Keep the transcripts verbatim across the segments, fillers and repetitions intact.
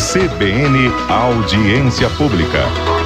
C B N Audiência Pública.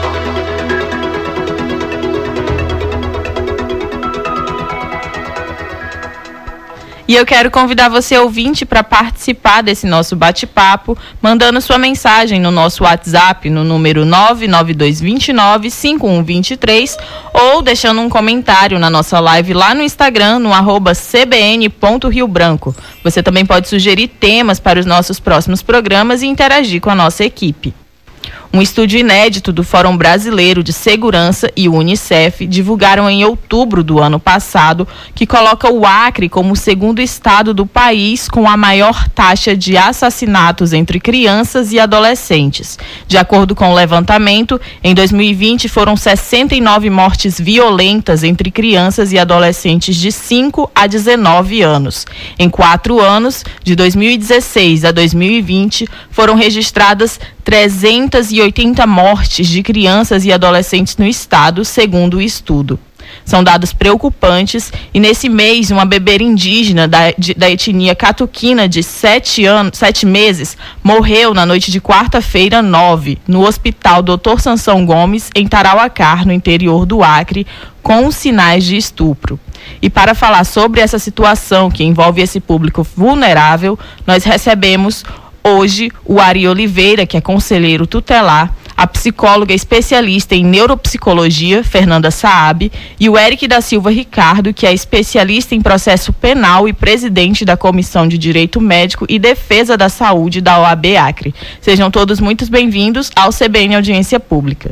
E eu quero convidar você, ouvinte, para participar desse nosso bate-papo, mandando sua mensagem no nosso WhatsApp no número nove nove dois dois nove, cinco um dois três ou deixando um comentário na nossa live lá no Instagram, no arroba c b n ponto rio branco. Você também pode sugerir temas para os nossos próximos programas e interagir com a nossa equipe. Um estudo inédito do Fórum Brasileiro de Segurança e o Unicef divulgaram em outubro do ano passado que coloca o Acre como o segundo estado do país com a maior taxa de assassinatos entre crianças e adolescentes. De acordo com o levantamento, em dois mil e vinte foram sessenta e nove mortes violentas entre crianças e adolescentes de cinco a dezenove anos. Em quatro anos, de dois mil e dezesseis a dois mil e vinte, foram registradas trezentas e oitenta mortes de crianças e adolescentes no estado, segundo o estudo. São dados preocupantes e nesse mês uma bebê indígena da, de, da etnia catuquina de sete anos, sete meses morreu na noite de quarta-feira nove no Hospital doutor Sansão Gomes, em Tarauacá, no interior do Acre, com sinais de estupro. E para falar sobre essa situação que envolve esse público vulnerável, nós recebemos hoje o Ari Oliveira, que é conselheiro tutelar, a psicóloga especialista em neuropsicologia, Fernanda Saab, e o Eric da Silva Ricardo, que é especialista em processo penal e presidente da Comissão de Direito Médico e Defesa da Saúde da O A B Acre. Sejam todos muito bem-vindos ao C B N Audiência Pública.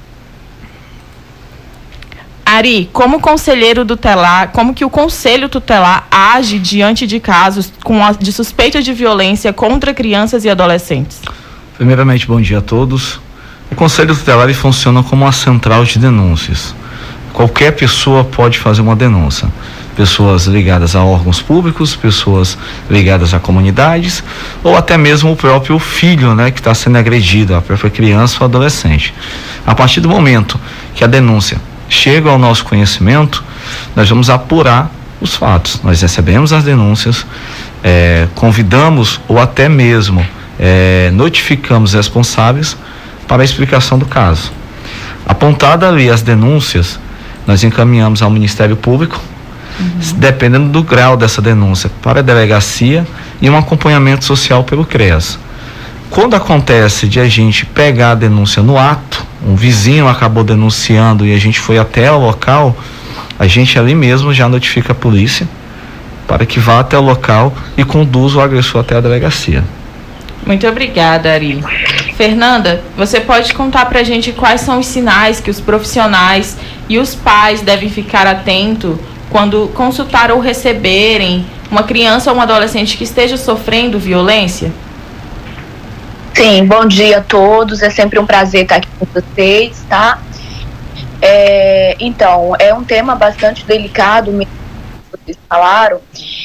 Ari, como conselheiro tutelar, como que o Conselho Tutelar age diante de casos com a, de suspeita de violência contra crianças e adolescentes? Primeiramente, bom dia a todos. O Conselho Tutelar ele funciona como uma central de denúncias. Qualquer pessoa pode fazer uma denúncia. Pessoas ligadas a órgãos públicos, pessoas ligadas a comunidades, ou até mesmo o próprio filho, né, que está sendo agredido, a própria criança ou adolescente. A partir do momento que a denúncia chega ao nosso conhecimento, nós vamos apurar os fatos. Nós recebemos as denúncias, é, convidamos ou até mesmo é, notificamos os responsáveis para a explicação do caso. Apontada ali as denúncias, nós encaminhamos ao Ministério Público, uhum. dependendo do grau dessa denúncia, para a delegacia e um acompanhamento social pelo CREAS. Quando acontece de a gente pegar a denúncia no ato, um vizinho acabou denunciando e a gente foi até o local, a gente ali mesmo já notifica a polícia para que vá até o local e conduza o agressor até a delegacia. Muito obrigada, Ari. Fernanda, você pode contar pra gente quais são os sinais que os profissionais e os pais devem ficar atentos quando consultar ou receberem uma criança ou um adolescente que esteja sofrendo violência? Sim, bom dia a todos, é sempre um prazer estar aqui com vocês, tá? É, então, é um tema bastante delicado, mesmo que vocês falaram,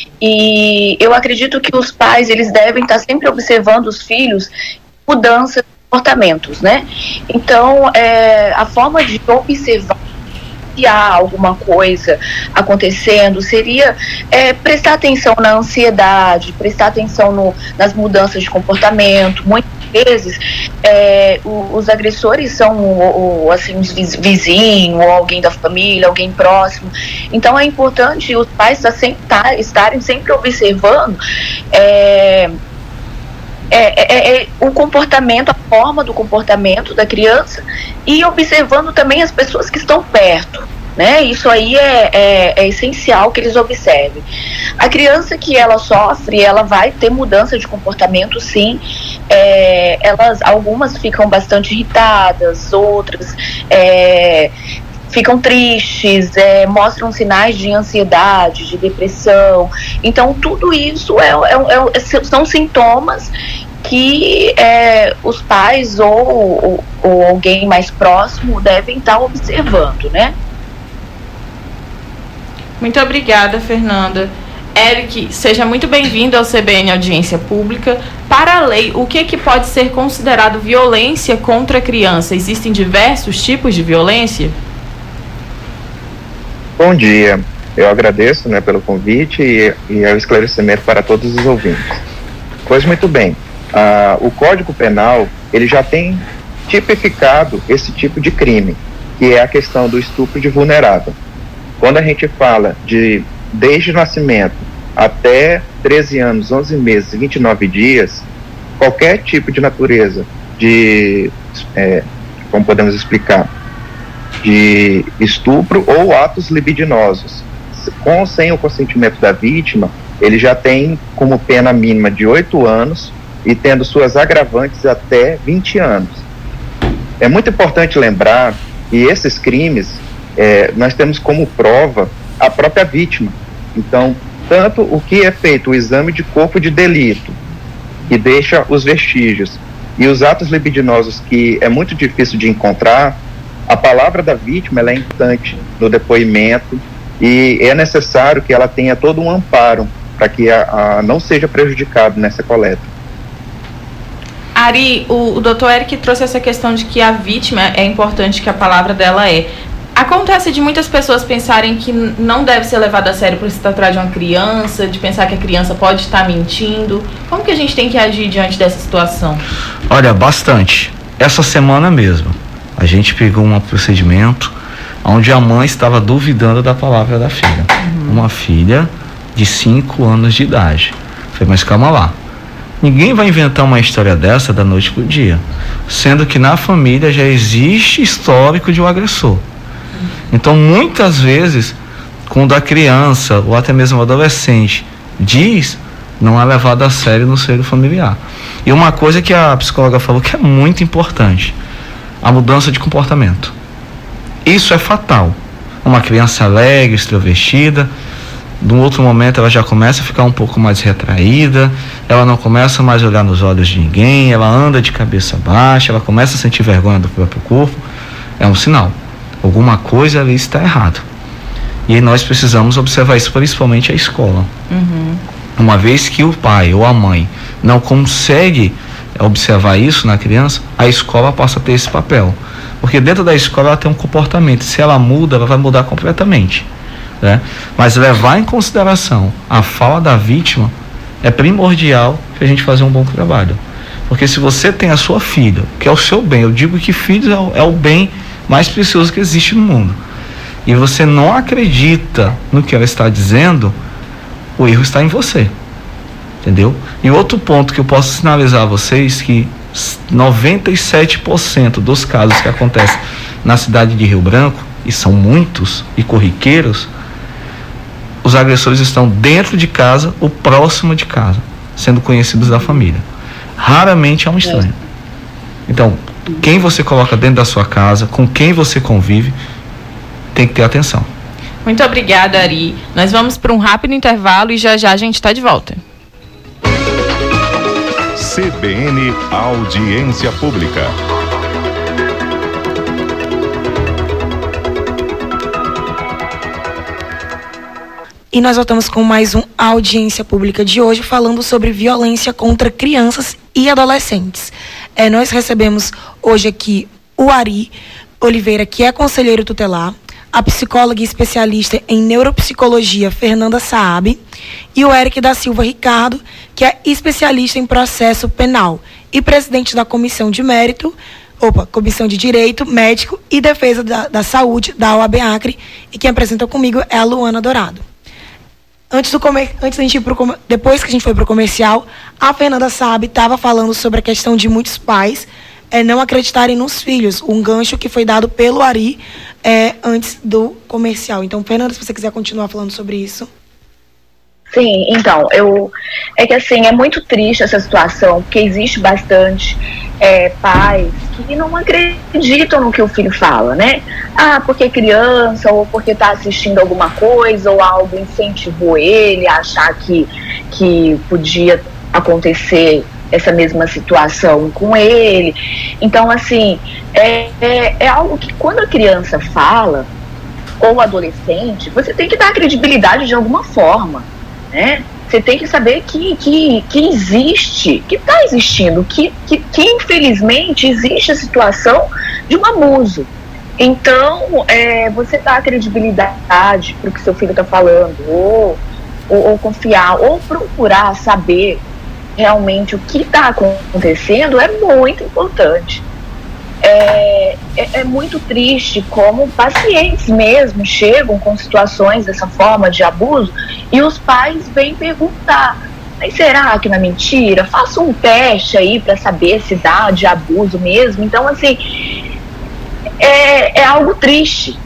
e eu acredito que os pais, eles devem estar sempre observando os filhos, mudanças de comportamentos, né? Então, é, a forma de observar se há alguma coisa acontecendo seria é, prestar atenção na ansiedade, prestar atenção no, nas mudanças de comportamento. Muitas vezes é, o, os agressores são o, o, assim, os vizinhos, ou alguém da família, alguém próximo. Então é importante os pais estarem sempre observando é, É, é, é, o comportamento, a forma do comportamento da criança e observando também as pessoas que estão perto, né? Isso aí é, é, é essencial que eles observem. A criança que ela sofre, ela vai ter mudança de comportamento, sim. É, elas, algumas ficam bastante irritadas, outras é, ficam tristes, é, mostram sinais de ansiedade, de depressão. Então, tudo isso é, é, é, são sintomas que é, os pais ou, ou, ou alguém mais próximo devem estar observando, né? Muito obrigada, Fernanda. Eric, seja muito bem-vindo ao C B N Audiência Pública. Para a lei, o que, que pode ser considerado violência contra a criança? Existem diversos tipos de violência? Bom dia, eu agradeço, né, pelo convite e, e o esclarecimento para todos os ouvintes. Pois muito bem, ah, o Código Penal ele já tem tipificado esse tipo de crime, que é a questão do estupro de vulnerável. Quando a gente fala de desde o nascimento até treze anos, onze meses e vinte e nove dias, qualquer tipo de natureza de, é, como podemos explicar, de estupro ou atos libidinosos, com ou sem o consentimento da vítima, ele já tem como pena mínima de oito anos e tendo suas agravantes até vinte anos. É muito importante lembrar que esses crimes, é, nós temos como prova a própria vítima. Então, tanto o que é feito, o exame de corpo de delito, que deixa os vestígios, e os atos libidinosos, que é muito difícil de encontrar, a palavra da vítima ela é importante no depoimento, e é necessário que ela tenha todo um amparo para que a, a não seja prejudicado nessa coleta. Ari, o, o doutor Eric trouxe essa questão de que a vítima é importante, que a palavra dela é. Acontece de muitas pessoas pensarem que não deve ser levado a sério por se tratar de uma criança, de pensar que a criança pode estar mentindo. Como que a gente tem que agir diante dessa situação? Olha, bastante. Essa semana mesmo, a gente pegou um procedimento onde a mãe estava duvidando da palavra da filha. Uhum. Uma filha de cinco anos de idade. Falei, mas calma lá. Ninguém vai inventar uma história dessa da noite pro dia, sendo que na família já existe histórico de um agressor. Então, muitas vezes, quando a criança ou até mesmo o adolescente diz, não é levado a sério no seio familiar. E uma coisa que a psicóloga falou que é muito importante, a mudança de comportamento. Isso é fatal. Uma criança alegre, extrovertida, num outro momento ela já começa a ficar um pouco mais retraída, ela não começa mais a olhar nos olhos de ninguém, ela anda de cabeça baixa, ela começa a sentir vergonha do próprio corpo. É um sinal. Alguma coisa ali está errado. E aí nós precisamos observar isso, principalmente a escola. Uhum. Uma vez que o pai ou a mãe não consegue observar isso na criança, a escola passa a ter esse papel. Porque dentro da escola ela tem um comportamento. Se ela muda, ela vai mudar completamente, né? Mas levar em consideração a fala da vítima é primordial para a gente fazer um bom trabalho. Porque se você tem a sua filha, que é o seu bem, eu digo que filhos é o, é o bem mais precioso que existe no mundo, e você não acredita no que ela está dizendo, o erro está em você, entendeu? E outro ponto que eu posso sinalizar a vocês, que noventa e sete por cento dos casos que acontecem na cidade de Rio Branco, e são muitos e corriqueiros, os agressores estão dentro de casa ou próximo de casa, sendo conhecidos da família. Raramente é um estranho. Então, quem você coloca dentro da sua casa, com quem você convive, tem que ter atenção. Muito obrigada, Ari. Nós vamos para um rápido intervalo e já já a gente está de volta. C B N Audiência Pública. E nós voltamos com mais um Audiência Pública de hoje, falando sobre violência contra crianças e adolescentes. É, nós recebemos hoje aqui o Ari Oliveira, que é conselheiro tutelar, a psicóloga e especialista em neuropsicologia, Fernanda Saab, e o Eric da Silva Ricardo, que é especialista em processo penal e presidente da Comissão de Mérito, opa, Comissão de Direito, Médico e Defesa da, da Saúde, da O A B Acre, e quem apresenta comigo é a Luana Dourado. Antes do comer, antes da gente ir pro, depois que a gente foi para o comercial, a Fernanda Saab estava falando sobre a questão de muitos pais é, não acreditarem nos filhos, um gancho que foi dado pelo Ari é, antes do comercial. Então, Fernanda, se você quiser continuar falando sobre isso. Sim, então, eu é que assim, é muito triste essa situação, porque existe bastante é, pais que não acreditam no que o filho fala, né? Ah, porque é criança, ou porque está assistindo alguma coisa, ou algo incentivou ele a achar que, que podia acontecer essa mesma situação com ele. Então, assim, é, é, é algo que quando a criança fala, ou adolescente, você tem que dar credibilidade de alguma forma, né? Você tem que saber que, que, que existe, que está existindo, que, que, que infelizmente existe a situação de um abuso. Então, é, você dá credibilidade para o que seu filho está falando, ou, ou, ou confiar, ou procurar saber realmente o que está acontecendo é muito importante. É, é, é muito triste como pacientes mesmo chegam com situações dessa forma de abuso e os pais vêm perguntar: mas será que não é mentira? Faça um teste aí para saber se dá de abuso mesmo. Então, assim, é, é algo triste,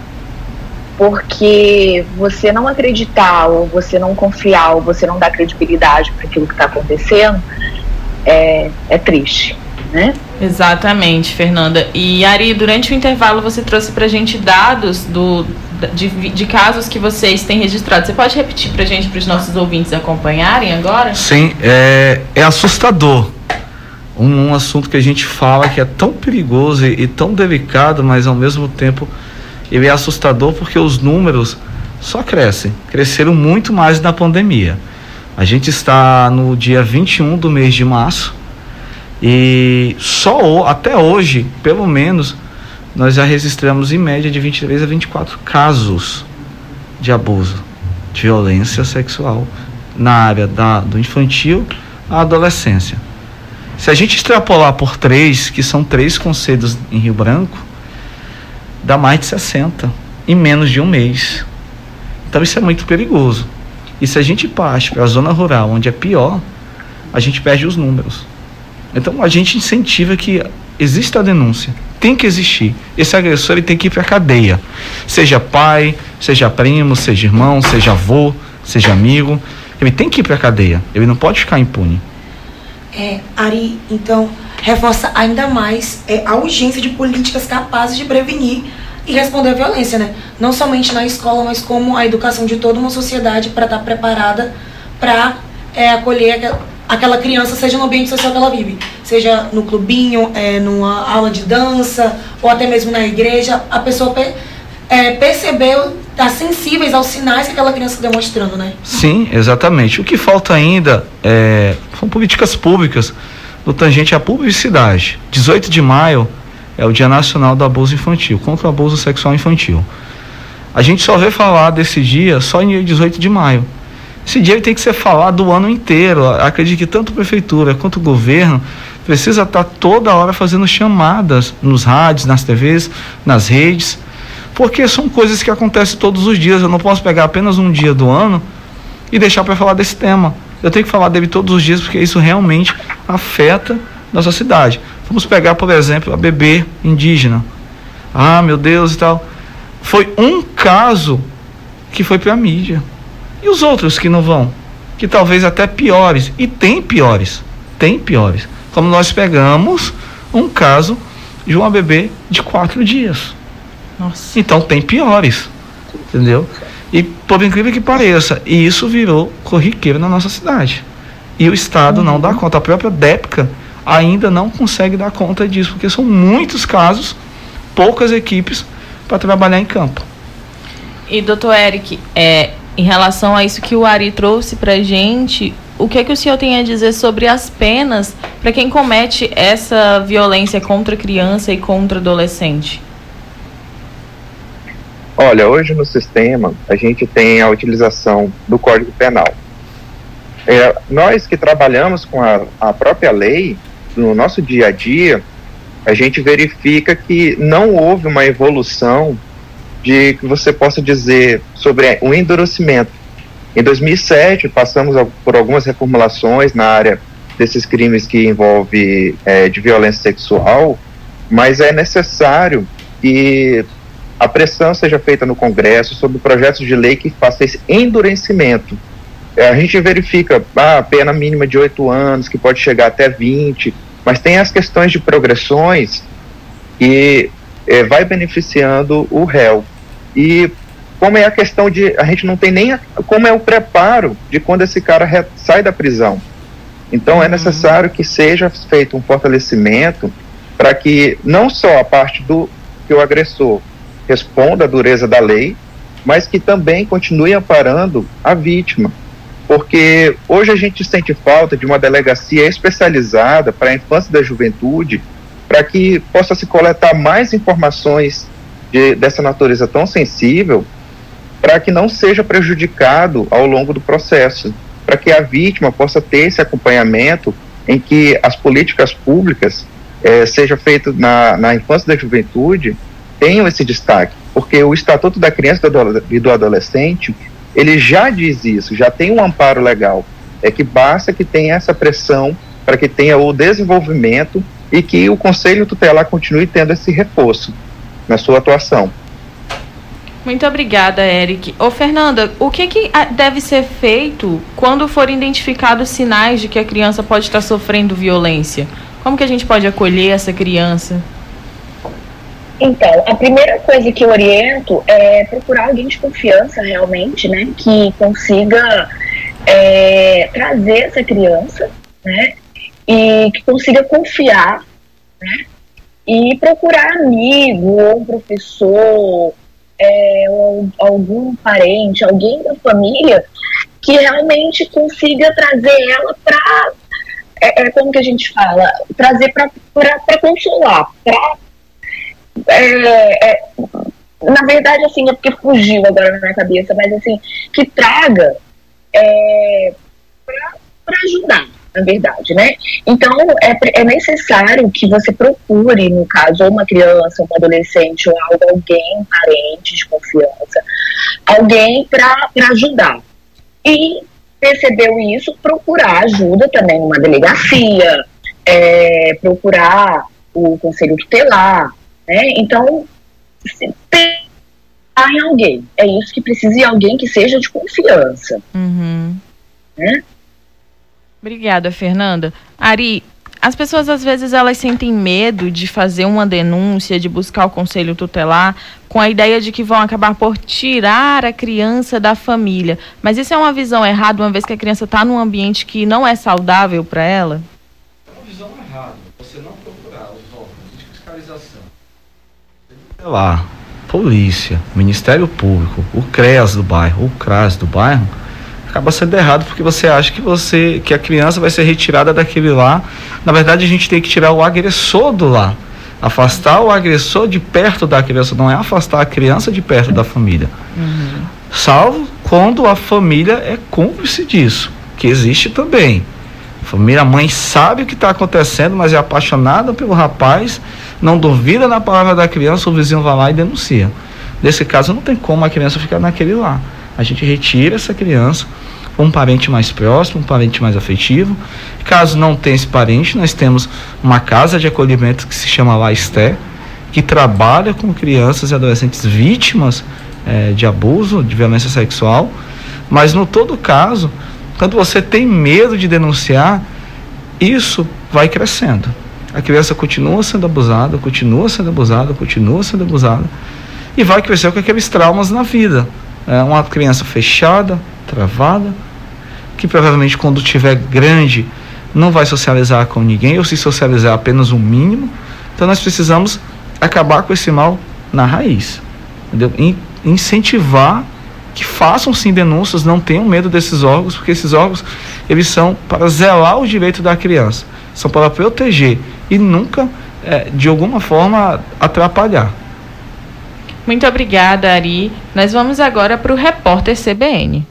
porque você não acreditar, ou você não confiar, ou você não dar credibilidade para aquilo que está acontecendo, é, é triste, né? Exatamente, Fernanda. E Ari, durante o intervalo você trouxe pra gente dados do, de, de casos que vocês têm registrado. Você pode repetir pra gente, para os nossos ouvintes acompanharem agora? Sim, é, é assustador. Um, um assunto que a gente fala que é tão perigoso e, e tão delicado, mas ao mesmo tempo ele é assustador porque os números só crescem. Cresceram muito mais na pandemia. A gente está no dia vinte e um do mês de março. E só até hoje, pelo menos, nós já registramos em média de vinte e três a vinte e quatro casos de abuso, de violência sexual na área da, do infantil à adolescência. Se a gente extrapolar por três, que são três conselhos em Rio Branco, dá mais de sessenta em menos de um mês. Então isso é muito perigoso. E se a gente parte para a zona rural, onde é pior, a gente perde os números. Então a gente incentiva que exista a denúncia, tem que existir. Esse agressor ele tem que ir para a cadeia, seja pai, seja primo, seja irmão, seja avô, seja amigo, ele tem que ir para a cadeia, ele não pode ficar impune. É, Ari, então, reforça ainda mais é, a urgência de políticas capazes de prevenir e responder à violência, né? Não somente na escola, mas como a educação de toda uma sociedade para estar preparada para é, acolher aquela aquela criança, seja no ambiente social que ela vive, seja no clubinho, é, numa aula de dança, ou até mesmo na igreja, a pessoa per, é, percebeu, tá sensíveis aos sinais que aquela criança está demonstrando, né? Sim, exatamente. O que falta ainda é, são políticas públicas no tangente à publicidade. dezoito de maio é o Dia Nacional do Abuso Infantil, contra o abuso sexual infantil. A gente só vê falar desse dia só em dezoito de maio. Esse dia ele tem que ser falado o ano inteiro. Acredito que tanto a prefeitura quanto o governo precisa estar toda hora fazendo chamadas nos rádios, nas T Vs, nas redes, porque são coisas que acontecem todos os dias. Eu não posso pegar apenas um dia do ano e deixar para falar desse tema. Eu tenho que falar dele todos os dias, porque isso realmente afeta nossa cidade. Vamos pegar, por exemplo, a bebê indígena. Ah, meu Deus e tal. Foi um caso que foi para a mídia. E os outros que não vão? Que talvez até piores. E tem piores. Tem piores. Como nós pegamos um caso de uma bebê de quatro dias. Nossa. Então tem piores. Entendeu? E por incrível que pareça, e isso virou corriqueiro na nossa cidade. E o Estado uhum. não dá conta. A própria DEPCA ainda não consegue dar conta disso, porque são muitos casos, poucas equipes para trabalhar em campo. E doutor Eric, é, em relação a isso que o Ari trouxe para a gente, o que é que o senhor tem a dizer sobre as penas para quem comete essa violência contra criança e contra adolescente? Olha, hoje no sistema a gente tem a utilização do Código Penal. É, nós que trabalhamos com a, a própria lei, no nosso dia a dia, a gente verifica que não houve uma evolução de que você possa dizer sobre um endurecimento. Em dois mil e sete, passamos por algumas reformulações na área desses crimes que envolvem é, de violência sexual, mas é necessário que a pressão seja feita no Congresso sobre projetos de lei que façam esse endurecimento. É, a gente verifica ah, a pena mínima de oito anos, que pode chegar até vinte, mas tem as questões de progressões que é, vai beneficiando o réu. E como é a questão de, a gente não tem nem, a, como é o preparo de quando esse cara re, sai da prisão. Então é necessário que seja feito um fortalecimento para que não só a parte do que o agressor responda à dureza da lei, mas que também continue amparando a vítima. Porque hoje a gente sente falta de uma delegacia especializada para a infância e da juventude, para que possa se coletar mais informações de, dessa natureza tão sensível, para que não seja prejudicado ao longo do processo. para que a vítima possa ter esse acompanhamento em que as políticas públicas eh, sejam feitas na, na infância e da juventude, tenham esse destaque, porque o Estatuto da Criança e do Adolescente, ele já diz isso, já tem um amparo legal, é que basta que tenha essa pressão para que tenha o desenvolvimento e que o Conselho Tutelar continue tendo esse reforço na sua atuação. Muito obrigada, Eric. Ô, Fernanda, o que, que deve ser feito quando forem identificados sinais de que a criança pode estar sofrendo violência? Como que a gente pode acolher essa criança? Então, a primeira coisa que eu oriento é procurar alguém de confiança realmente, né, que consiga é, trazer essa criança, né, e que consiga confiar, né, e procurar amigo ou professor, é, ou algum parente, alguém da família que realmente consiga trazer ela para, é, é, como que a gente fala, trazer para consolar, para É, é, na verdade, assim, é porque fugiu agora na minha cabeça, mas assim, que traga é, para ajudar, na verdade, né? Então, é, é necessário que você procure, no caso, ou uma criança, um adolescente, ou algo, alguém, parente de confiança, alguém para ajudar. E percebeu isso, procurar ajuda também numa delegacia, é, procurar o Conselho Tutelar, né? Então, pensar em alguém. É isso que precisa, de alguém que seja de confiança. Uhum. Né? Obrigada, Fernanda. Ari, as pessoas às vezes elas sentem medo de fazer uma denúncia, de buscar o Conselho Tutelar, com a ideia de que vão acabar por tirar a criança da família. Mas isso é uma visão errada, uma vez que a criança está num ambiente que não é saudável para ela? É uma visão errada. Você não procurar os órgãos de fiscalização. Lá, polícia, Ministério Público, o CREAS do bairro, o CRAS do bairro, acaba sendo errado porque você acha que você que a criança vai ser retirada daquele lá. Na verdade, a gente tem que tirar o agressor do lá, afastar o agressor de perto da criança, não é afastar a criança de perto da família. Uhum. Salvo quando a família é cúmplice disso, que existe também. A família, a mãe sabe o que está acontecendo, mas é apaixonada pelo rapaz, não duvida na palavra da criança, o vizinho vai lá e denuncia. Nesse caso, não tem como a criança ficar naquele lá. A gente retira essa criança para um parente mais próximo, um parente mais afetivo. Caso não tenha esse parente, nós temos uma casa de acolhimento que se chama La Esté, que trabalha com crianças e adolescentes vítimas eh, de abuso, de violência sexual. Mas no todo caso, quando você tem medo de denunciar, isso vai crescendo. A criança continua sendo abusada, continua sendo abusada, continua sendo abusada e vai crescer com aqueles traumas na vida. É uma criança fechada, travada, que provavelmente quando tiver grande não vai socializar com ninguém ou se socializar apenas o mínimo. Então nós precisamos acabar com esse mal na raiz, entendeu? In- incentivar que façam sim denúncias, não tenham medo desses órgãos, porque esses órgãos eles são para zelar o direito da criança, são para proteger e nunca, é, de alguma forma, atrapalhar. Muito obrigada, Ari. Nós vamos agora para o repórter C B N.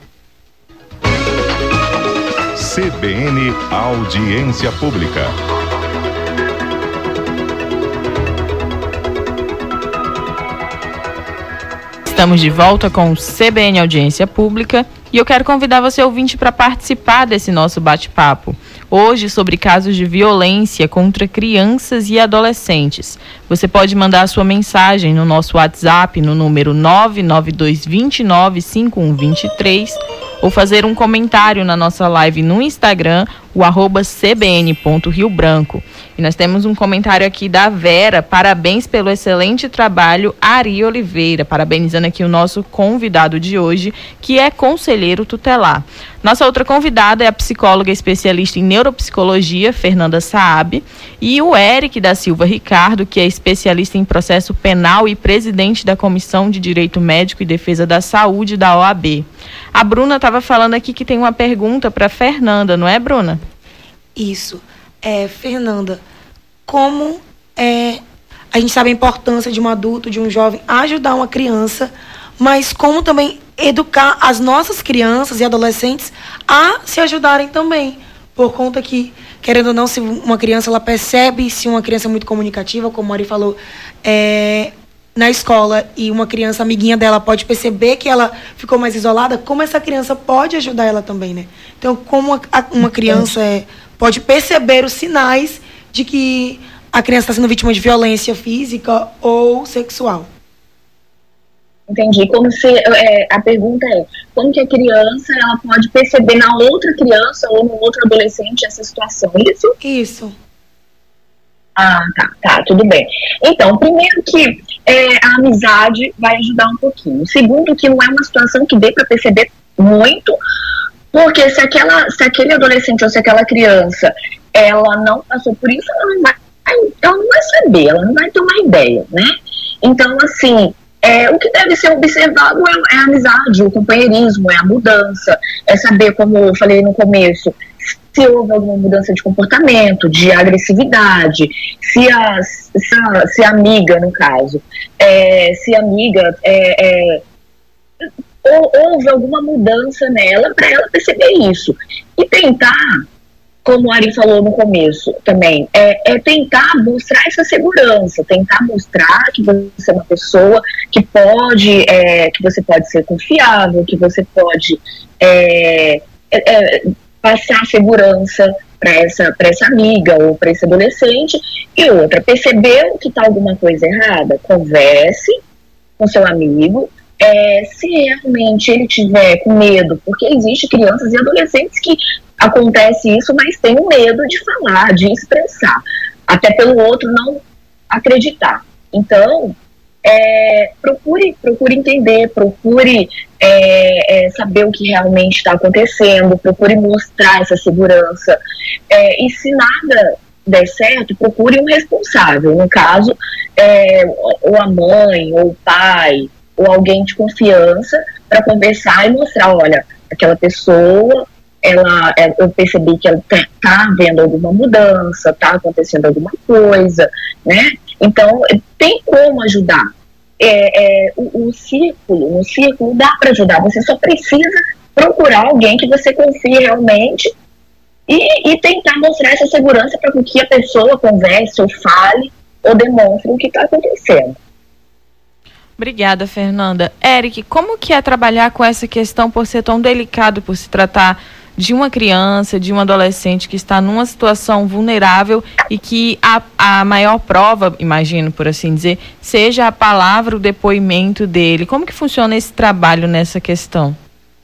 C B N Audiência Pública. Estamos de volta com o C B N Audiência Pública e eu quero convidar você, ouvinte, para participar desse nosso bate-papo. Hoje, sobre casos de violência contra crianças e adolescentes. Você pode mandar a sua mensagem no nosso WhatsApp no número nove nove dois dois nove cinco um dois três ou fazer um comentário na nossa live no Instagram, o arroba cbn ponto rio branco. E nós temos um comentário aqui da Vera: parabéns pelo excelente trabalho, Ari Oliveira, parabenizando aqui o nosso convidado de hoje, que é conselheiro tutelar. Nossa outra convidada é a psicóloga especialista em neuropsicologia, Fernanda Saab, e o Eric da Silva Ricardo, que é especialista em processo penal e presidente da Comissão de Direito Médico e Defesa da Saúde da O A B. A Bruna estava falando aqui que tem uma pergunta para Fernanda, não é, Bruna? Isso. É, Fernanda, como é, a gente sabe a importância de um adulto, de um jovem, ajudar uma criança, mas como também educar as nossas crianças e adolescentes a se ajudarem também, por conta que, querendo ou não, se uma criança ela percebe, se uma criança é muito comunicativa, como a Ari falou, é, na escola, e uma criança amiguinha dela pode perceber que ela ficou mais isolada, como essa criança pode ajudar ela também, né? Então, como a, uma criança é, pode perceber os sinais de que a criança está sendo vítima de violência física ou sexual. Entendi. Como se, é, a pergunta é, como que a criança ela pode perceber na outra criança ou no outro adolescente essa situação, isso? Isso. Ah, tá, tá, tudo bem. Então, primeiro que é, a amizade vai ajudar um pouquinho. Segundo, que não é uma situação que dê para perceber muito, porque se, aquela, se aquele adolescente ou se aquela criança ela não passou por isso, ela não vai, ela não vai saber, ela não vai ter uma ideia, né? Então, assim, é, o que deve ser observado é, é a amizade, o companheirismo, é a mudança, é saber, como eu falei no começo, se houve alguma mudança de comportamento, de agressividade, se a, se a, se a amiga, no caso, é, se a amiga é, é, ou, houve alguma mudança nela para ela perceber isso. E tentar, como a Ari falou no começo também, é, é tentar mostrar essa segurança, tentar mostrar que você é uma pessoa que pode, é, que você pode ser confiável, que você pode é, é, passar segurança para essa, para essa amiga ou para esse adolescente. E outra, percebeu que está alguma coisa errada, converse com seu amigo. É, se realmente ele tiver com medo, porque existe crianças e adolescentes que acontece isso, mas tem um medo de falar, de expressar, até pelo outro não acreditar. Então, é, procure, procure entender, procure é, é, saber o que realmente está acontecendo, procure mostrar essa segurança. É, e se nada der certo, procure um responsável, no caso, é, ou a mãe, ou o pai, ou alguém de confiança, para conversar e mostrar, olha, aquela pessoa, ela, eu percebi que ela está vendo alguma mudança, está acontecendo alguma coisa, né? Então, tem como ajudar. É, é, o, o círculo, no círculo dá para ajudar, você só precisa procurar alguém que você confie realmente e, e tentar mostrar essa segurança para que a pessoa converse ou fale ou demonstre o que está acontecendo. Obrigada, Fernanda. Eric, como que é trabalhar com essa questão por ser tão delicado, por se tratar de uma criança, de um adolescente que está numa situação vulnerável e que a, a maior prova, imagino por assim dizer, seja a palavra, o depoimento dele? Como que funciona esse trabalho nessa questão?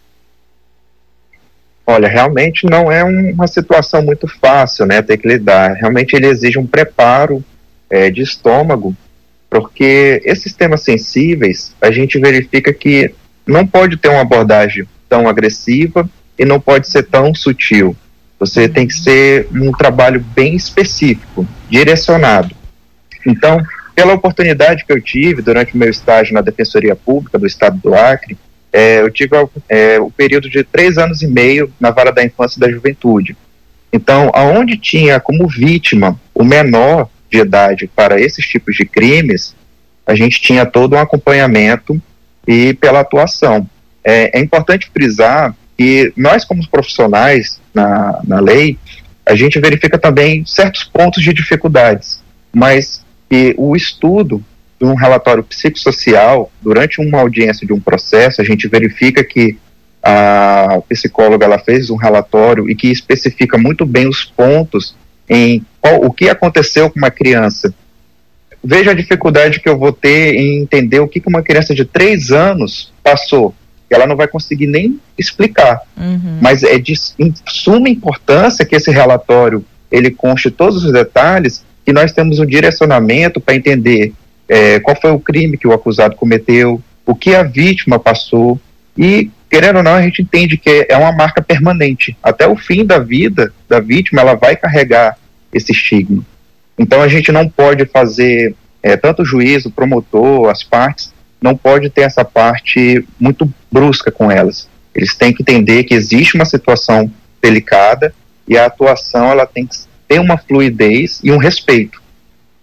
Olha, realmente não é um, uma situação muito fácil, né, ter que lidar. Realmente ele exige um preparo é, de estômago, porque esses temas sensíveis, a gente verifica que não pode ter uma abordagem tão agressiva e não pode ser tão sutil. Você tem que ser um trabalho bem específico, direcionado. Então, pela oportunidade que eu tive durante o meu estágio na Defensoria Pública do Estado do Acre, é, eu tive é, o período de três anos e meio na Vara da Infância e da Juventude. Então, aonde tinha como vítima o menor de idade para esses tipos de crimes, a gente tinha todo um acompanhamento e pela atuação. É, é importante frisar que nós, como profissionais na, na lei, a gente verifica também certos pontos de dificuldades, mas que o estudo de um relatório psicossocial, durante uma audiência de um processo, a gente verifica que a psicóloga ela fez um relatório e que especifica muito bem os pontos em qual, o que aconteceu com uma criança. Veja a dificuldade que eu vou ter em entender o que uma criança de três anos passou. Ela não vai conseguir nem explicar. Uhum. Mas é de suma importância que esse relatório ele conste todos os detalhes, que nós temos um direcionamento para entender é, qual foi o crime que o acusado cometeu, o que a vítima passou, e, querendo ou não, a gente entende que é uma marca permanente. Até o fim da vida da vítima, ela vai carregar esse estigma. Então, a gente não pode fazer, é, tanto o juiz, o promotor, as partes, não pode ter essa parte muito brusca com elas. Eles têm que entender que existe uma situação delicada e a atuação ela tem que ter uma fluidez e um respeito.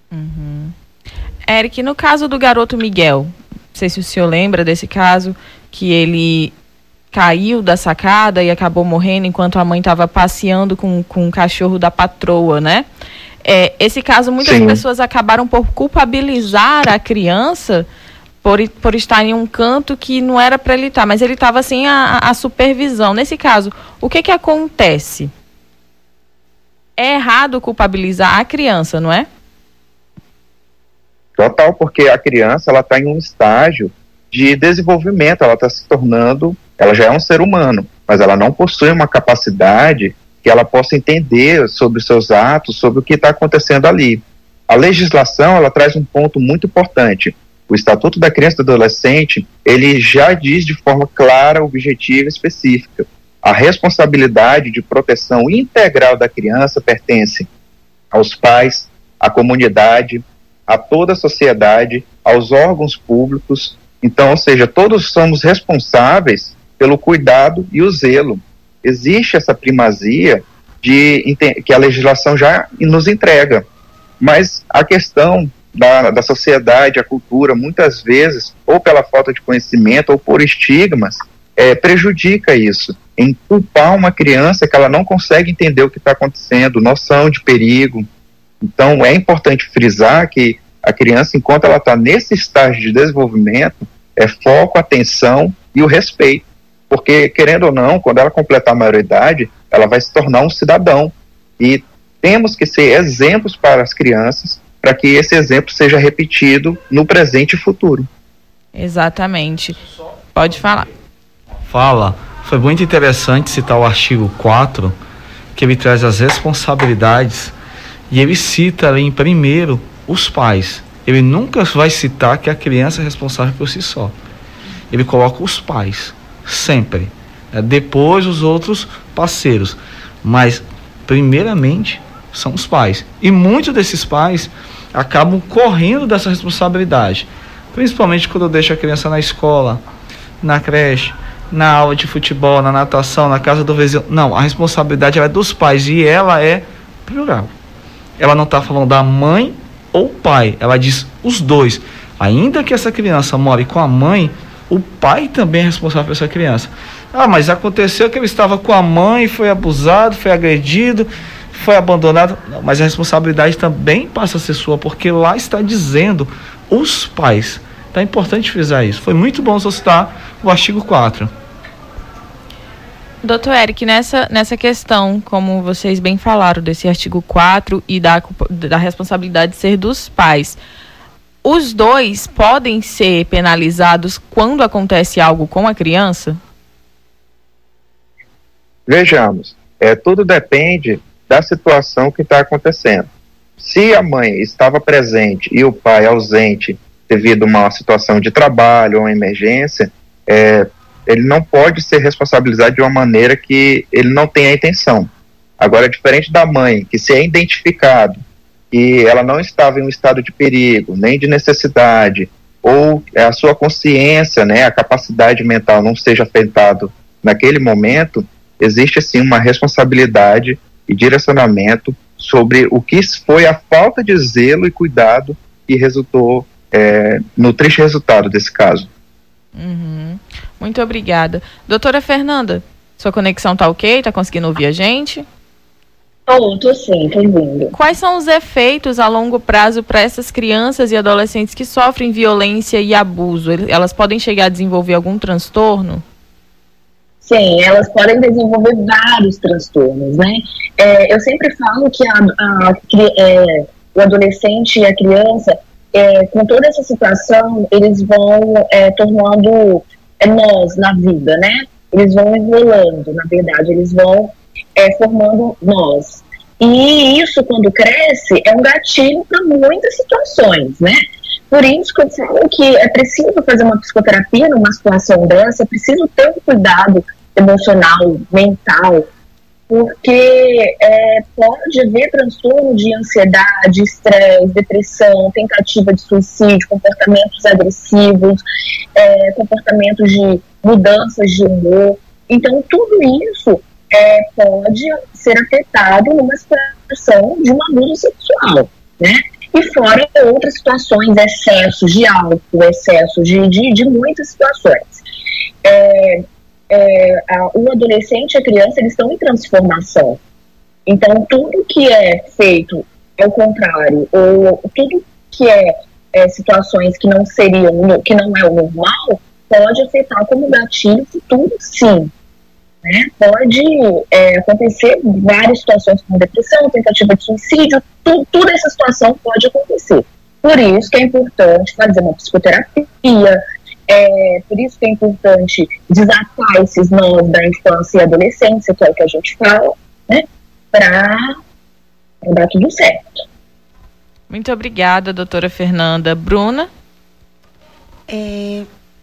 Uhum. Eric, no caso do garoto Miguel, não sei se o senhor lembra desse caso, que ele caiu da sacada e acabou morrendo enquanto a mãe estava passeando com, com o cachorro da patroa, né? É, esse caso, muitas Sim. pessoas acabaram por culpabilizar a criança por, por estar em um canto que não era para ele estar, mas ele estava sem a, a supervisão. Nesse caso, o que que acontece? É errado culpabilizar a criança, não é? Total, porque a criança ela está em um estágio de desenvolvimento, ela está se tornando, ela já é um ser humano, mas ela não possui uma capacidade que ela possa entender sobre os seus atos, sobre o que está acontecendo ali. A legislação, ela traz um ponto muito importante. O Estatuto da Criança e do Adolescente, ele já diz de forma clara, objetiva e específica. A responsabilidade de proteção integral da criança pertence aos pais, à comunidade, a toda a sociedade, aos órgãos públicos. Então, ou seja, todos somos responsáveis pelo cuidado e o zelo. Existe essa primazia de, que a legislação já nos entrega, mas a questão da, da sociedade, a cultura, muitas vezes, ou pela falta de conhecimento, ou por estigmas, é, prejudica isso, em culpar uma criança que ela não consegue entender o que está acontecendo, noção de perigo. Então, é importante frisar que a criança, enquanto ela está nesse estágio de desenvolvimento, é foco, atenção e o respeito. Porque, querendo ou não, quando ela completar a maioridade, ela vai se tornar um cidadão. E temos que ser exemplos para as crianças, para que esse exemplo seja repetido no presente e futuro. Exatamente. Pode falar. Fala. Foi muito interessante citar o artigo quatro, que ele traz as responsabilidades, e ele cita ali em primeiro os pais. Ele nunca vai citar que a criança é responsável por si só. Ele coloca os pais. Sempre. É, depois os outros parceiros. Mas, primeiramente, são os pais. E muitos desses pais acabam correndo dessa responsabilidade. Principalmente quando eu deixo a criança na escola, na creche, na aula de futebol, na natação, na casa do vizinho. Não, a responsabilidade é dos pais e ela é plural. Ela não está falando da mãe ou pai. Ela diz os dois. Ainda que essa criança more com a mãe, o pai também é responsável por essa criança. Ah, mas aconteceu que ele estava com a mãe, foi abusado, foi agredido, foi abandonado. Não, mas a responsabilidade também passa a ser sua, porque lá está dizendo os pais. Então é importante frisar isso. Foi muito bom você citar o artigo quatro. Doutor Eric, nessa, nessa questão, como vocês bem falaram, desse artigo quatro e da, da responsabilidade de ser dos pais, os dois podem ser penalizados quando acontece algo com a criança? Vejamos, é, tudo depende da situação que está acontecendo. Se a mãe estava presente e o pai ausente devido a uma situação de trabalho ou uma emergência, é, ele não pode ser responsabilizado de uma maneira que ele não tenha a intenção. Agora, diferente da mãe, que se é identificado que ela não estava em um estado de perigo, nem de necessidade, ou a sua consciência, né, a capacidade mental não seja afetado naquele momento, existe sim uma responsabilidade e direcionamento sobre o que foi a falta de zelo e cuidado que resultou é, no triste resultado desse caso. Uhum. Muito obrigada. Doutora Fernanda, sua conexão tá ok? Tá conseguindo ouvir a gente? Tô, tô sim, tô ouvindo. Quais são os efeitos a longo prazo para essas crianças e adolescentes que sofrem violência e abuso? Elas podem chegar a desenvolver algum transtorno? Sim, elas podem desenvolver vários transtornos, né? É, eu sempre falo que a, a, é, o adolescente e a criança, é, com toda essa situação, eles vão é, tornando é, nós na vida, né? Eles vão enrolando, na verdade, eles vão é, formando nós. E isso, quando cresce, é um gatilho para muitas situações, né? Por isso que eu falo que é preciso fazer uma psicoterapia numa situação dessa, é preciso ter um cuidado emocional, mental, porque é, pode haver transtorno de ansiedade, estresse, depressão, tentativa de suicídio, comportamentos agressivos, é, comportamentos de mudanças de humor. Então, tudo isso é, pode ser afetado numa situação de um abuso sexual, né? E fora outras situações, excessos de álcool, excessos de, de, de muitas situações. é, é, a, o adolescente e a criança, eles estão em transformação. Então, tudo que é feito ao contrário, ou tudo que é, é situações que não seriam, que não é o normal, pode afetar como gatilho futuro, sim. Né? Pode é, acontecer várias situações como depressão, tentativa de suicídio, tu, toda essa situação pode acontecer. Por isso que é importante fazer uma psicoterapia, é, por isso que é importante desatar esses nós da infância e adolescência, que é o que a gente fala, né? Para dar tudo certo. Muito obrigada, doutora Fernanda. Bruna? É,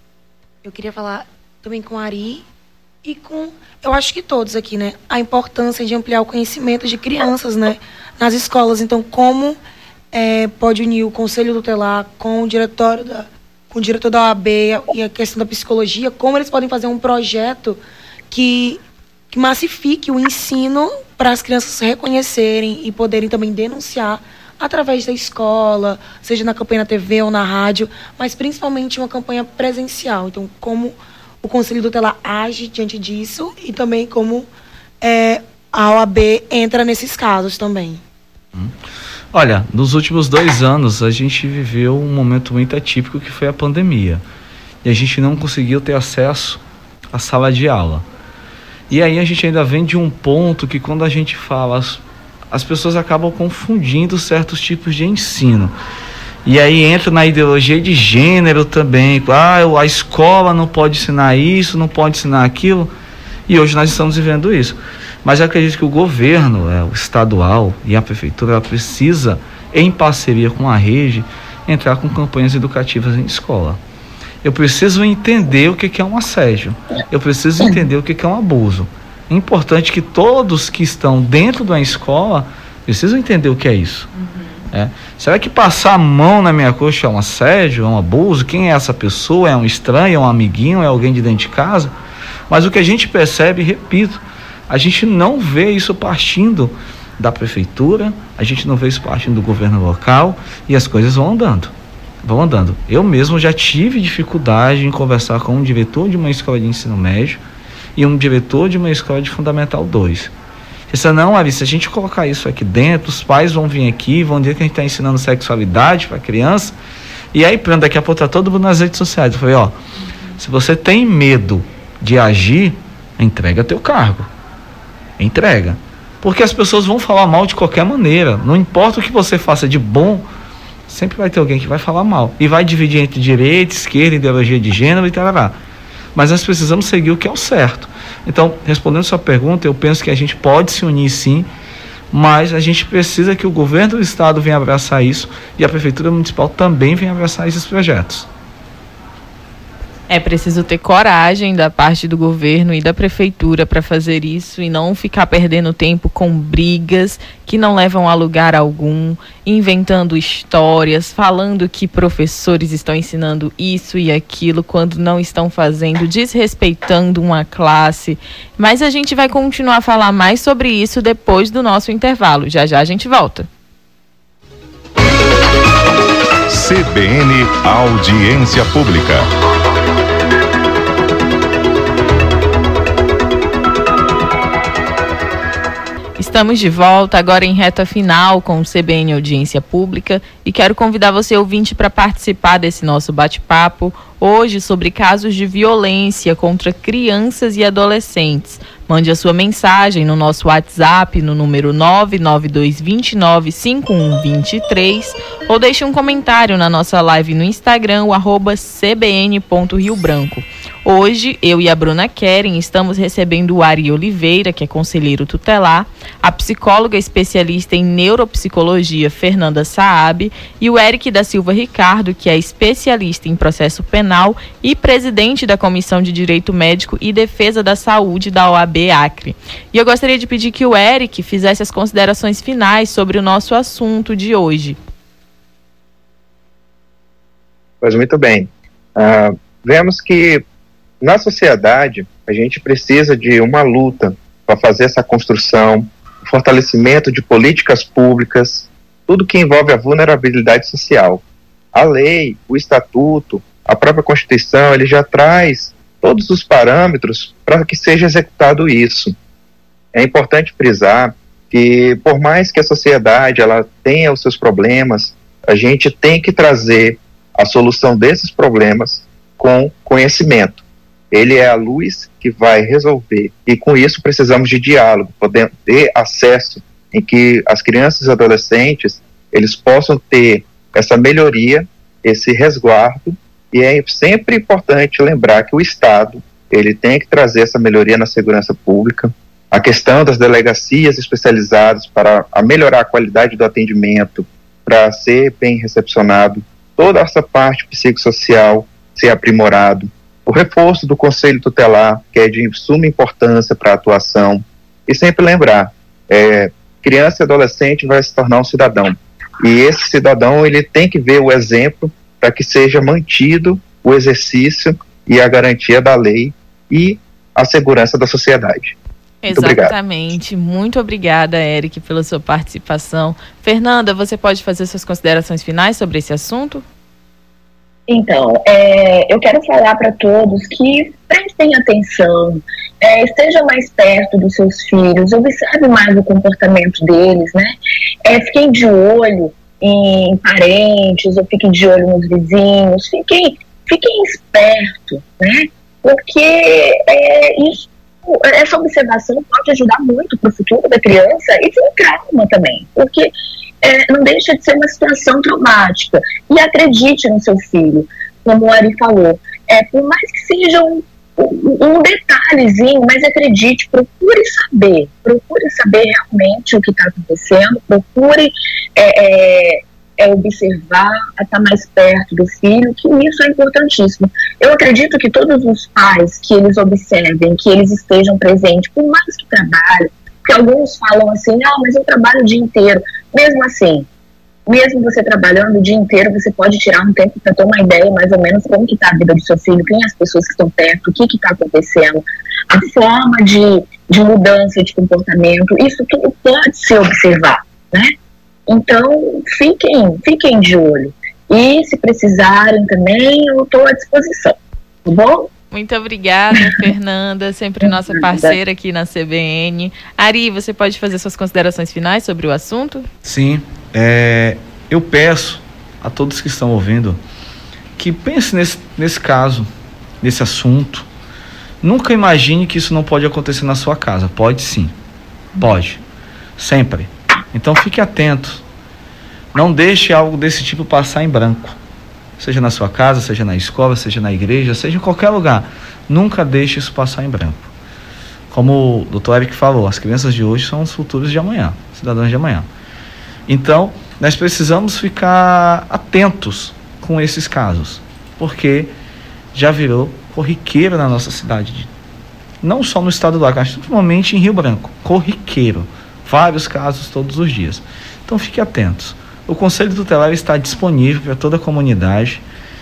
eu queria falar também com a Ari e com, eu acho que todos aqui, né? A importância de ampliar o conhecimento de crianças, né? Nas escolas. Então, como é, pode unir o Conselho Tutelar com o diretório da, com o diretor da O A B e a questão da psicologia, como eles podem fazer um projeto que, que massifique o ensino para as crianças reconhecerem e poderem também denunciar através da escola, seja na campanha na T V ou na rádio, mas principalmente uma campanha presencial. Então, como o Conselho Tutelar age diante disso e também como é, a O A B entra nesses casos também. Hum. Olha, nos últimos dois anos a gente viveu um momento muito atípico que foi a pandemia. E a gente não conseguiu ter acesso à sala de aula. E aí a gente ainda vem de um ponto que quando a gente fala, as, as pessoas acabam confundindo certos tipos de ensino. E aí entra na ideologia de gênero também. Ah, a escola não pode ensinar isso, não pode ensinar aquilo. E hoje nós estamos vivendo isso. Mas eu acredito que o governo, é, o estadual e a prefeitura, ela precisa, em parceria com a rede, entrar com campanhas educativas em escola. Eu preciso entender o que é um assédio. Eu preciso entender o que é um abuso. É importante que todos que estão dentro da escola precisam entender o que é isso. Uhum. É. Será que passar a mão na minha coxa é um assédio, é um abuso? Quem é essa pessoa? É um estranho, é um amiguinho, é alguém de dentro de casa? Mas o que a gente percebe, repito, a gente não vê isso partindo da prefeitura, a gente não vê isso partindo do governo local e as coisas vão andando. Vão andando. Eu mesmo já tive dificuldade em conversar com um diretor de uma escola de ensino médio e um diretor de uma escola de Fundamental dois. Disse, não, Ari, se a gente colocar isso aqui dentro, os pais vão vir aqui, vão dizer que a gente está ensinando sexualidade para criança, e aí, pronto, daqui a pouco está todo mundo nas redes sociais. Eu falei, ó, se você tem medo de agir, entrega teu cargo. Entrega. Porque as pessoas vão falar mal de qualquer maneira. Não importa o que você faça de bom, sempre vai ter alguém que vai falar mal. E vai dividir entre direita, esquerda, ideologia de gênero e tal. Mas nós precisamos seguir o que é o certo. Então, respondendo a sua pergunta, eu penso que a gente pode se unir sim, mas a gente precisa que o governo do estado venha abraçar isso e a prefeitura municipal também venha abraçar esses projetos. É preciso ter coragem da parte do governo e da prefeitura para fazer isso e não ficar perdendo tempo com brigas que não levam a lugar algum, inventando histórias, falando que professores estão ensinando isso e aquilo quando não estão fazendo, desrespeitando uma classe. Mas a gente vai continuar a falar mais sobre isso depois do nosso intervalo. Já já a gente volta. C B N Audiência Pública. Estamos de volta agora em reta final com o C B N Audiência Pública e quero convidar você, ouvinte, para participar desse nosso bate-papo hoje sobre casos de violência contra crianças e adolescentes. Mande a sua mensagem no nosso WhatsApp no número nove nove dois dois nove cinco um dois três ou deixe um comentário na nossa live no Instagram, o arroba c b n ponto rio branco. Hoje, eu e a Bruna Keren estamos recebendo o Ari Oliveira, que é conselheiro tutelar, a psicóloga especialista em neuropsicologia, Fernanda Saab, e o Eric da Silva Ricardo, que é especialista em processo penal e presidente da Comissão de Direito Médico e Defesa da Saúde da O A B Acre. E eu gostaria de pedir que o Eric fizesse as considerações finais sobre o nosso assunto de hoje. Pois muito bem. Uh, vemos que na sociedade, a gente precisa de uma luta para fazer essa construção, o fortalecimento de políticas públicas, tudo que envolve a vulnerabilidade social. A lei, o estatuto, a própria Constituição, ele já traz todos os parâmetros para que seja executado isso. É importante frisar que, por mais que a sociedade ela tenha os seus problemas, a gente tem que trazer a solução desses problemas com conhecimento. Ele é a luz que vai resolver, e com isso precisamos de diálogo, poder ter acesso em que as crianças e adolescentes eles possam ter essa melhoria, esse resguardo, e é sempre importante lembrar que o Estado ele tem que trazer essa melhoria na segurança pública, a questão das delegacias especializadas para a melhorar a qualidade do atendimento, para ser bem recepcionado, toda essa parte psicossocial ser aprimorado, o reforço do Conselho Tutelar, que é de suma importância para a atuação, e sempre lembrar, é, criança e adolescente vai se tornar um cidadão, e esse cidadão ele tem que ver o exemplo para que seja mantido o exercício e a garantia da lei e a segurança da sociedade. Exatamente. Muito, Muito obrigada, Eric, pela sua participação. Fernanda, você pode fazer suas considerações finais sobre esse assunto? Então, é, eu quero falar para todos que prestem atenção, é, esteja mais perto dos seus filhos, observe mais o comportamento deles, né? É, fiquem de olho em parentes, ou fiquem de olho nos vizinhos, fiquem, fiquem espertos, né? Porque é, isso, essa observação pode ajudar muito para o futuro da criança e para o trauma também, porque é, não deixa de ser uma situação traumática. E acredite no seu filho, como o Ari falou, é, por mais que seja um, um, um detalhezinho, mas acredite, procure saber, procure saber realmente o que está acontecendo, procure é, é, é observar, estar mais perto do filho, que isso é importantíssimo. Eu acredito que todos os pais que eles observem, que eles estejam presentes, por mais que trabalhem, porque alguns falam assim, ah, mas eu trabalho o dia inteiro. Mesmo assim, mesmo você trabalhando o dia inteiro, você pode tirar um tempo para ter uma ideia mais ou menos como que está a vida do seu filho, quem as pessoas que estão perto, o que está acontecendo, a forma de, de mudança de comportamento, isso tudo pode se observar, né? Então, fiquem, fiquem de olho. E se precisarem também, eu estou à disposição, tá bom? Muito obrigada, Fernanda, sempre nossa parceira aqui na C B N. Ari, você pode fazer suas considerações finais sobre o assunto? Sim, é, eu peço a todos que estão ouvindo que pensem nesse, nesse caso, nesse assunto. Nunca imagine que isso não pode acontecer na sua casa. Pode sim, pode, sempre. Então fique atento, não deixe algo desse tipo passar em branco. Seja na sua casa, seja na escola, seja na igreja, seja em qualquer lugar. Nunca deixe isso passar em branco. Como o doutor Eric falou, as crianças de hoje são os futuros de amanhã, cidadãos de amanhã. Então, nós precisamos ficar atentos com esses casos, porque já virou corriqueiro na nossa cidade. Não só no estado do Acre, mas principalmente em Rio Branco. Corriqueiro. Vários casos todos os dias. Então, fique atentos. O Conselho Tutelar está disponível para toda a comunidade.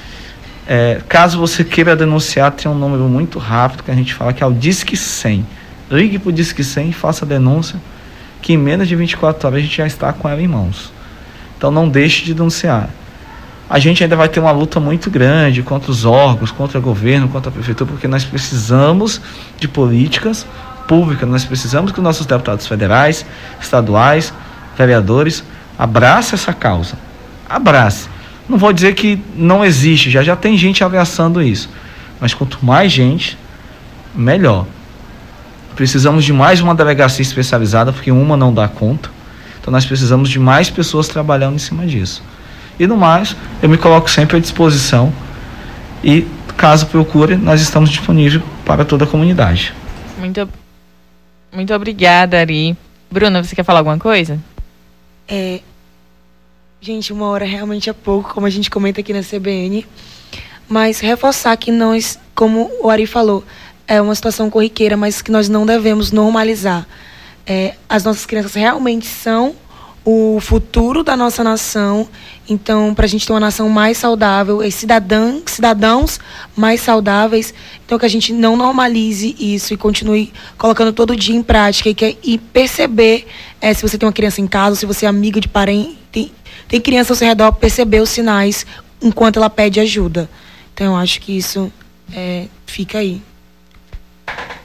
É, caso você queira denunciar, tem um número muito rápido que a gente fala que é o Disque cem. Ligue para o Disque cem e faça a denúncia, que em menos de vinte e quatro horas a gente já está com ela em mãos. Então não deixe de denunciar. A gente ainda vai ter uma luta muito grande contra os órgãos, contra o governo, contra a prefeitura, porque nós precisamos de políticas públicas, nós precisamos que os nossos deputados federais, estaduais, vereadores abrace essa causa, abrace. Não vou dizer que não existe, já já tem gente abraçando isso, mas quanto mais gente, melhor. Precisamos de mais uma delegacia especializada, porque uma não dá conta, então nós precisamos de mais pessoas trabalhando em cima disso. E no mais, eu me coloco sempre à disposição e caso procure, nós estamos disponíveis para toda a comunidade. Muito, muito obrigada, Ari. Bruna, você quer falar alguma coisa? É, gente, uma hora realmente é pouco, como a gente comenta aqui na C B N, mas reforçar que nós, como o Ari falou, é uma situação corriqueira, mas que nós não devemos normalizar. É, as nossas crianças realmente são o futuro da nossa nação, então, para a gente ter uma nação mais saudável, e cidadã, cidadãos mais saudáveis, então que a gente não normalize isso e continue colocando todo dia em prática e, que, e perceber é, se você tem uma criança em casa, se você é amiga de parente, tem, tem criança ao seu redor, perceber os sinais enquanto ela pede ajuda. Então, eu acho que isso é, fica aí.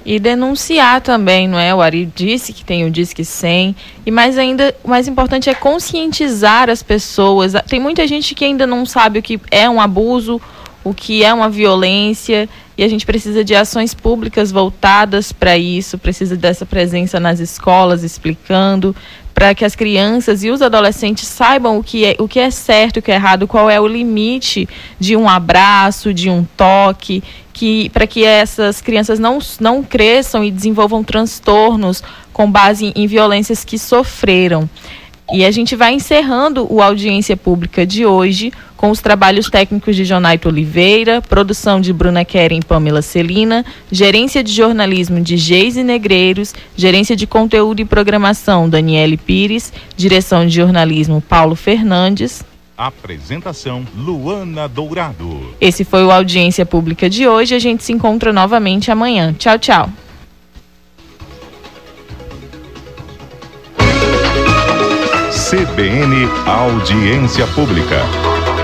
E denunciar também, não é? O Ari disse que tem o Disque cem, e mais ainda, o mais importante é conscientizar as pessoas. Tem muita gente que ainda não sabe o que é um abuso, o que é uma violência, e a gente precisa de ações públicas voltadas para isso, precisa dessa presença nas escolas, explicando, para que as crianças e os adolescentes saibam o que é, o que é certo, o que é errado, qual é o limite de um abraço, de um toque, que, para que essas crianças não, não cresçam e desenvolvam transtornos com base em, em violências que sofreram. E a gente vai encerrando o Audiência Pública de hoje com os trabalhos técnicos de Jonaito Oliveira, produção de Bruna Keren e Pamela Celina, gerência de jornalismo de Geise Negreiros, gerência de conteúdo e programação Daniele Pires, direção de jornalismo Paulo Fernandes. Apresentação Luana Dourado. Esse foi o Audiência Pública de hoje. A gente se encontra novamente amanhã. Tchau, tchau. C B N Audiência Pública.